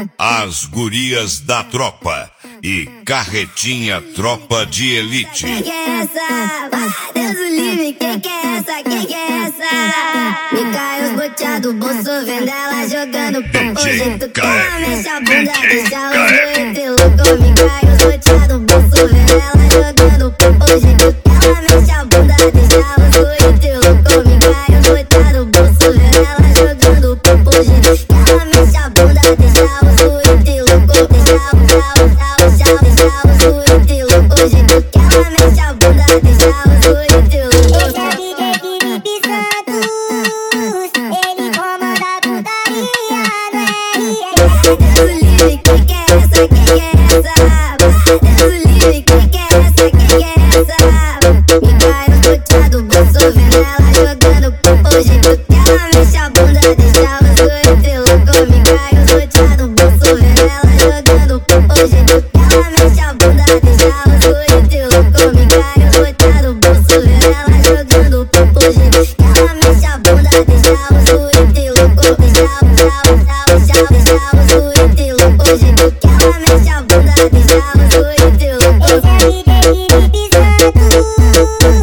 As gurias da tropa e Carretinha Tropa de Elite. Quem que é essa? Deus o livre, quem que é essa? Quem que é essa? Me cai os boteados, bolso vendo ela jogando pão. Hoje tu quer, mexe a bunda, deixa os doente louco. Me cai os boteados, bolso vendo ela jogando pão. Hoje tu quer, mexe a bunda, deixa os doente louco. Me cai os boteados, bolso vendo ela jogando pão. Hoje tu quer, mexe a bunda, deixa os doente louco. Deixa os doente louco. Hoje tu quer, mexe a bunda, deixa os doente louco. Esse é DJ Felipe Santos, ele comanda a putaria do Deus o livre, quem que é essa? Quem que é essa? Deus o livre, quem que é essa? Quem que é essa? Me cai no boteado, bolso vendo ela jogando pão. Hoje tu quer, mexe a bunda, deixa os doente louco. Me cai no boteado, bolso vendo ela jogando pão. Hoje tu quer, mexe a bunda, deixa os doente louco. Me cai no boteado, bolso vendo ela jogando pão. Hoje tu quer, mexe a bunda, deixa os doente louco. Deixa os doente louco. Hoje tu quer, mexe a bunda, deixa os doente louco. Esse é DJ Felipe Santos.